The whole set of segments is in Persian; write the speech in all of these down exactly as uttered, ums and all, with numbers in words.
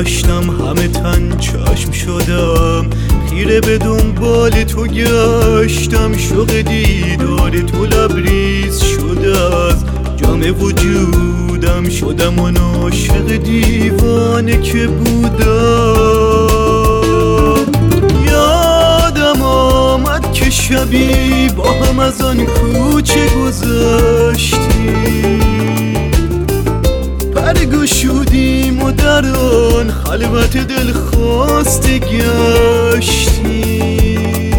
گشتم همه تن چشم شدم، خیره به دنبال تو گشتم، شوق دیدار تو لبریز شده از جام وجودم، شدم آن عاشق دیوانه که بودم. یادم آمد که شبی با هم از آن کوچه گذشتیم، برگشودیم و در آن خلوت دل خواسته گشتیم.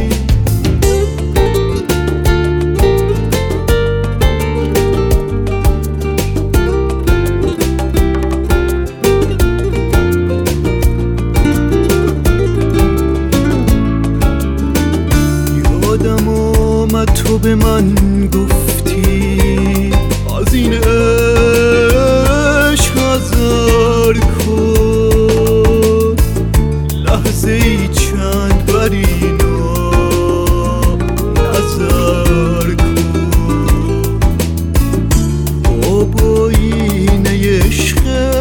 یادم آمد تو به من گفتی از این عشق حذر کن، لحظه ای چند بر اینا نظر کن. بابا این عشق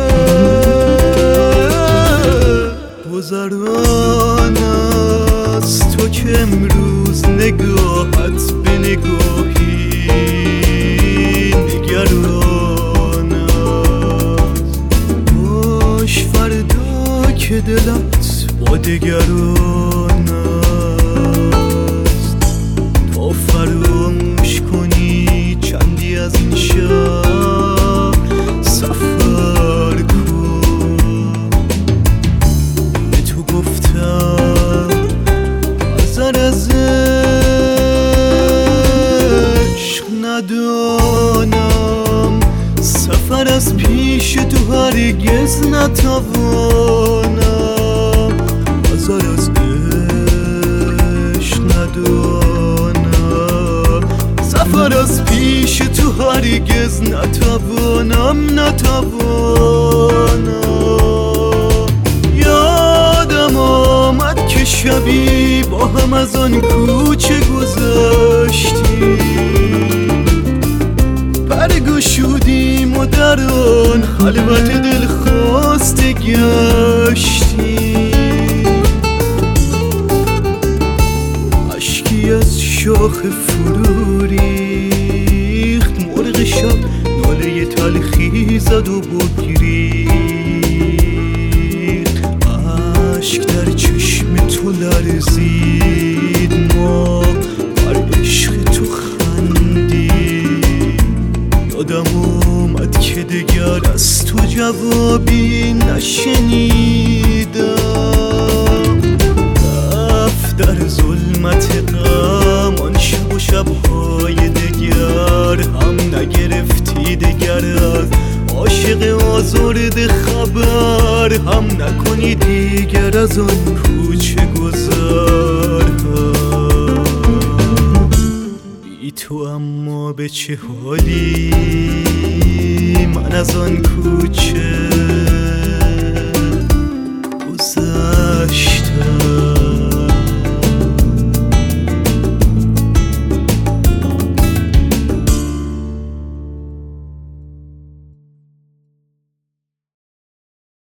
گذران است تو که امروز نگاهت به نگاهی نگران است، باش فردا که دلت با دگران است. تا فراموش کنی چندی از این شهر سفر کن. به تو گفتم آزار از عشق ندانم، سفر از پیش تو هرگز نتوانم. آزار از عشق ندانم، سفر از پیش تو هرگز نتوانم نتوانم. یادم آمد که شبی با هم از آن کوچه گذشتیم، برگشودیم و در آن خلوت دل خواسته گشتیم. اشکی از شاخ فرو ریخت، مرغ شب ناله تلخی زد و بگریخت. اشک در چشم تو لرزید، ما بر عشق تو خندید. یادم اومد که دگر از تو جوابی نشنیدم، رفت در ظلمت غم آن شب و شبهای دگر، هم نگرفتی دگر از عاشق آزرده خبر، هم نکنی دیگر از آن کوچه گذر. بی تو اما به چه حالی من از آن کوچه